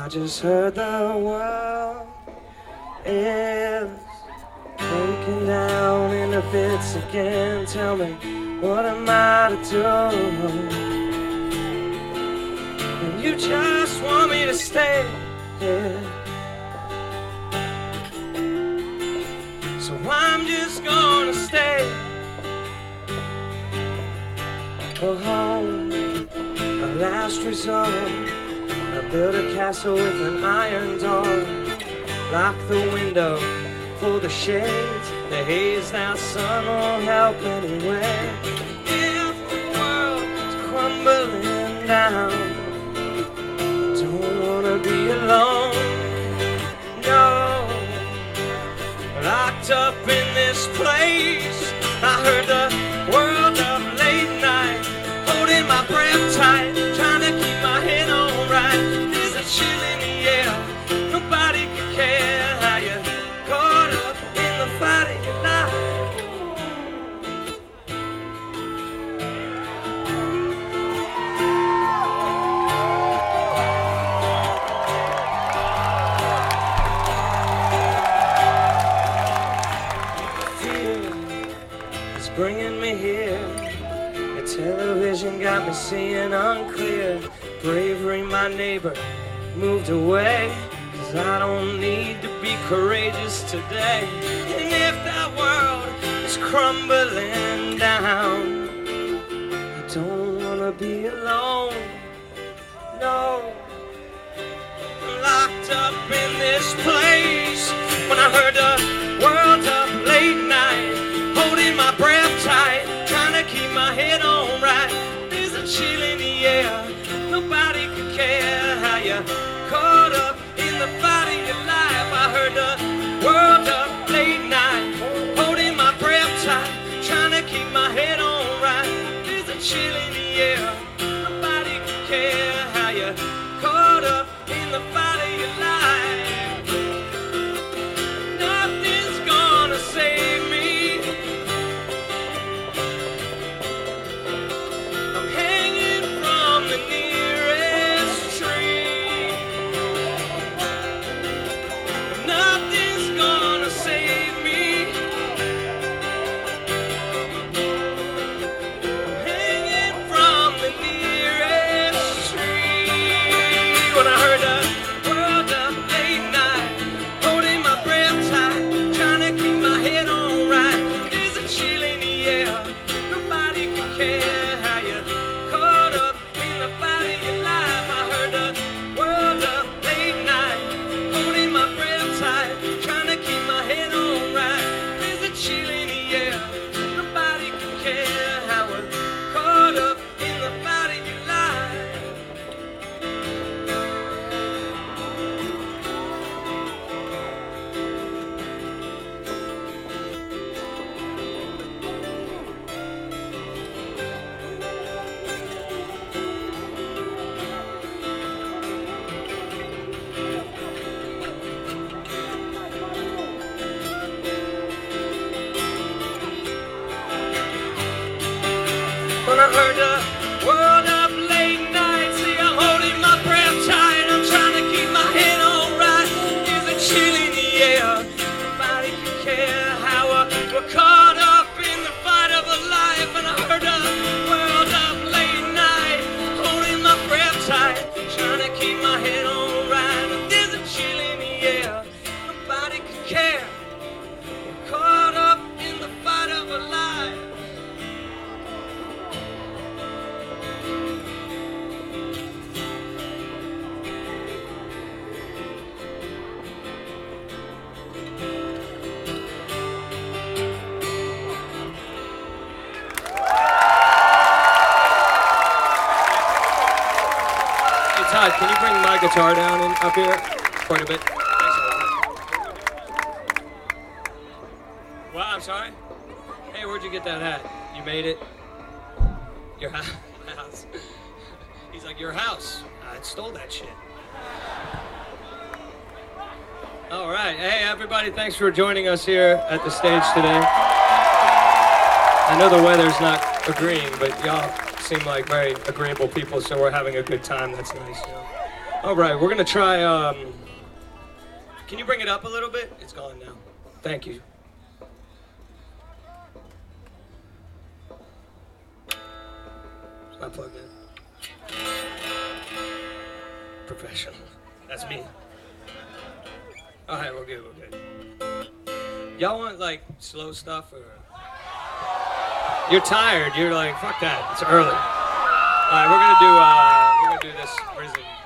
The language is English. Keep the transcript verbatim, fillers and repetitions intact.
I just heard the world is breaking down into bits again. Tell me, what am I to do? And you just want me to stay here, so I'm just gonna stay. Go home, a last resort. I built a castle with an iron door. Lock the window, pull the shades. The haze, that sun won't help anyway. If the world's crumbling down, I don't wanna be alone. No, locked up in this place. I heard the world of late night, holding my breath tight, trying to keep my head on right. There's a chill in the air, nobody can care how you caught up in the fight of your life. Fear is bringing me here. The television got me seeing unclear. Bravery, my neighbor, moved away, 'cause I don't need to be courageous today. And if that world is crumbling down, I don't wanna be alone. No, I'm locked up in this place. When I heard the world up late night, holding my breath tight, trying to keep my head on right. There's a chill in the air, nobody can care how you caught up in the fight of your life. I heard the world up late night, holding my breath tight, trying to keep my head on right. There's a chill in the air, nobody can care how you caught up in the fight of your life. Nothing's gonna save me. I'm hanging from the nearest tree. Nothing's gonna save me. I'm hanging from the nearest tree. When I heard the world up late night, holding my breath tight, trying to keep my head on right. There's a chill in the air, nobody can care how you caught up in the fight of your life. I heard the world up late night, holding my breath tight, trying to keep my head on right. There's a chill in the air, nobody can care how we're caught up in the fight of your life. When I heard the world up late night, see I'm holding my breath tight, I'm trying to keep my head on right. There's a chill in the air, nobody can care how we're, we're caught up in the fight of a life. And I heard the world up late night, holding my breath tight, trying to keep my head on right. There's a chill in the air, nobody can care. We're caught up in the fight of a life. Hey Todd, can you bring my guitar down and up here quite a bit? Well, I'm sorry. Hey, where'd you get that hat? You made it? Your house? He's like, your house. I stole that shit. All right. Hey, everybody, thanks for joining us here at the stage today. I know the weather's not agreeing, but y'all seem like very agreeable people, so we're having a good time. That's nice. You know? All right, we're gonna try, um, can you bring it up a little bit? It's gone now. Thank you. It's not plugged in. Professional. That's me. All right, we're good, we're good. Y'all want like slow stuff or? You're tired, you're like, fuck that, it's early. All right, we're gonna do, uh, we're gonna do this prison.